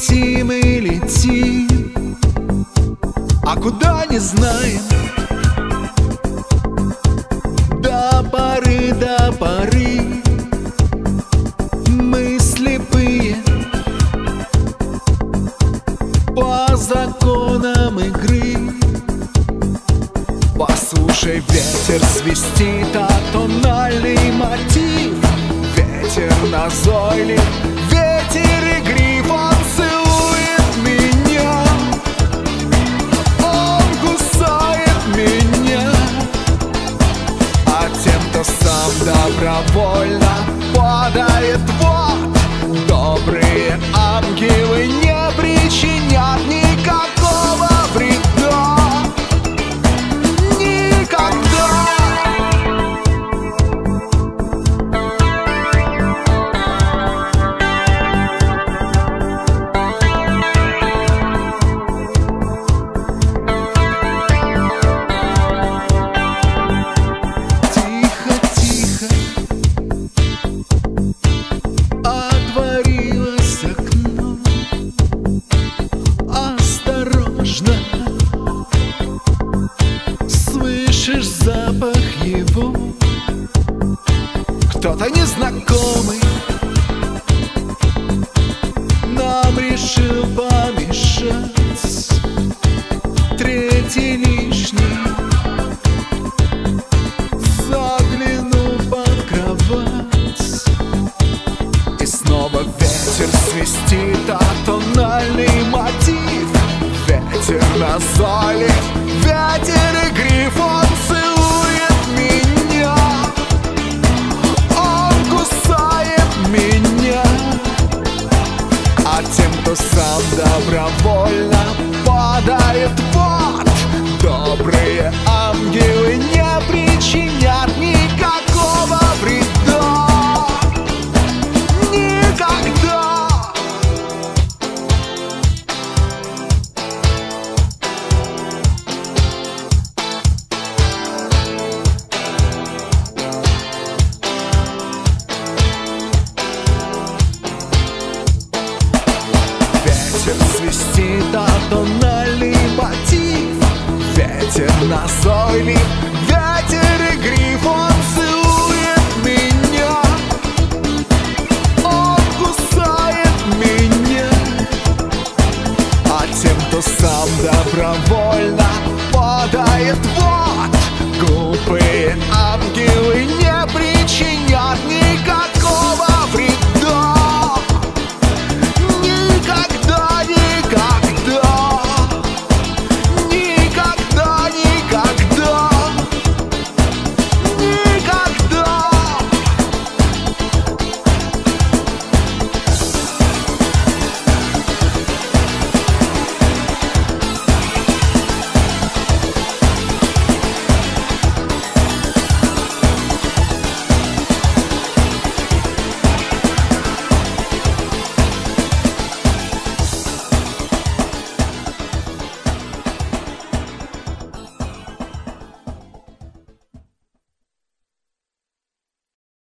летим и летим, а куда не знаем. До поры мы слепые по законам игры. Послушай, ветер свистит, а тональный мотив. Ветер назойлив, ветер игрив, он целует меня, он кусает меня. А тем, кто сам добровольно падает в ад, добрые ангелы не причинят никакого вреда. Слышишь запах его? Кто-то незнакомый нам решил помешать. Третий лишний заглянул под кровать. И снова ветер свистит, а тональный мотив. Ветер назойлив, ветер игрив, он целует меня, он кусает меня. А тем, кто сам добровольно падает в ад, добрые ангелы не причинят никакого вреда. Никогда. Ветер свистит, а тональный мотив. Ветер назойлив, ветер игрив, он целует меня, он кусает меня. А тем, кто сам добровольно падает в ад, глупые ангелы не причиняют